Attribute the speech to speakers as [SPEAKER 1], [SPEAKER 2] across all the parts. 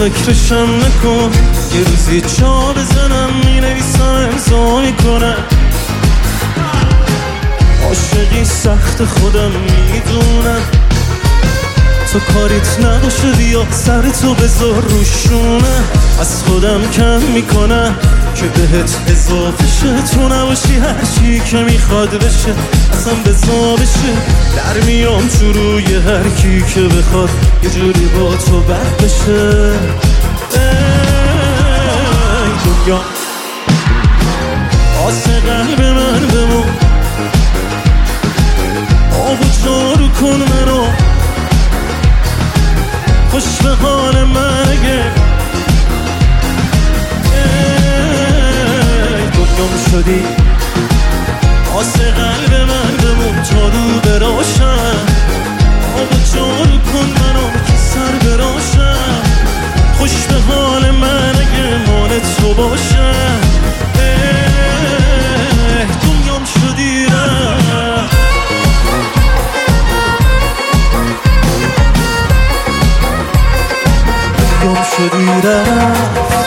[SPEAKER 1] فکرشم نکن، یه روزی جا بزنم مینویسم امضا میکنم. عاشقی سخت خودم میدونم، تو کاریت نباشه بیا سر تو بذار روشونه. از خودم کم میکنم که بهت اضافه شه، تو نباشی هرچی که میخواد بشه اصلا بزا بشه. در میام تو روی هر کی که بخواد یه جوری با تو بد بشه. ای دنیا آسه قلب من بمون، آب و جارو کن منو، خوش به حال من اگه دنیام شدی. آسه قلب من بمون تا رو براشم، آب و جارو کن منو که سر براشم. خوش به حال من اگه مال تو باشم. دنیام شدی رفت، دنیام شدی رفت.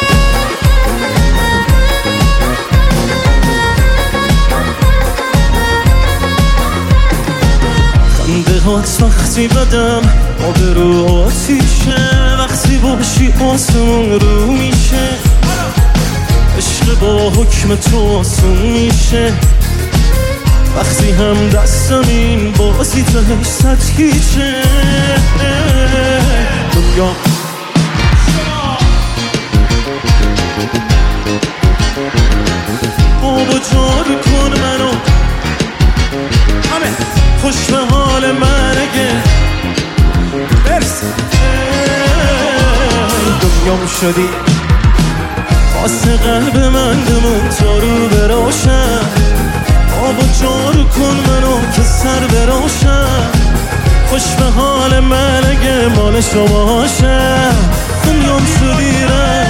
[SPEAKER 1] خنده هات وقتی بدم آبرو آتیشه، وقتی باشی آسمون رو میشه. عشق با حکم تو آسون میشه، وقتی هم دستم این بازی تهش سطحیشه. دنیا آب و جارو کن منو، خوش به حال من اگه برس. دنیام شدی واسه قلب من بمون تا رو براشم، آب و جارو کن منو که سر براشم. خوش به حال من اگه مال شما باشم. دنیام شدی رفت.